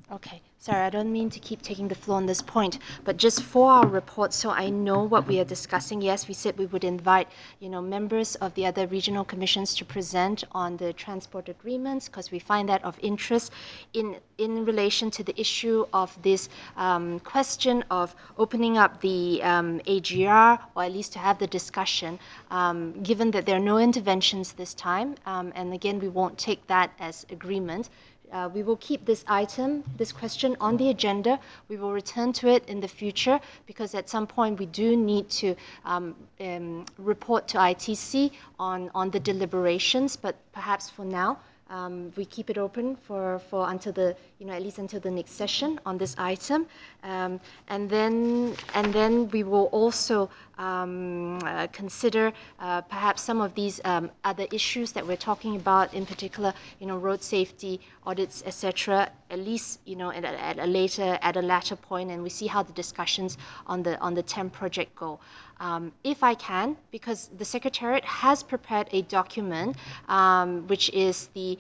Okay, sorry, I don't mean to keep taking the floor on this point, but just for our report, so I know what we are discussing. Yes, we said we would invite, members of the other regional commissions to present on the transport agreements because we find that of interest in relation to the issue of this question of opening up the AGR, or at least to have the discussion, given that there are no interventions this time, and again, we won't take that as agreement. We will keep this item, this question on the agenda. We will return to it in the future because at some point we do need to report to ITC on the deliberations, but perhaps for now, we keep it open for until the, at least until the next session on this item. And then we will also consider perhaps some of these other issues that we're talking about, in particular, road safety audits, etc. At least, at a later point, and we see how the discussions on the TEM project go. If I can, because the Secretariat has prepared a document, which is the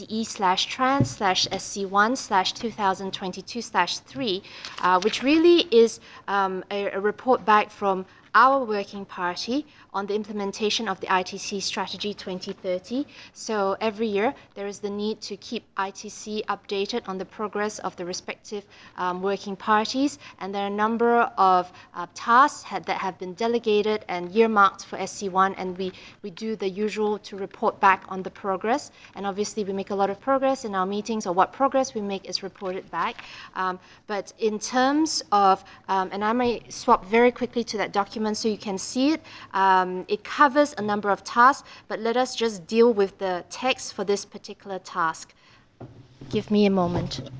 ECE/Trans/SC1/2022/3, which really is a report back from our working party on the implementation of the ITC Strategy 2030. So every year there is the need to keep ITC updated on the progress of the respective working parties, and there are a number of tasks that have been delegated and earmarked for SC1, and we do the usual to report back on the progress, and obviously we make a lot of progress in our meetings, or what progress we make is reported back. But in terms of, and I may swap very quickly to that document so you can see it. It covers a number of tasks, but let us just deal with the text for this particular task. Give me a moment.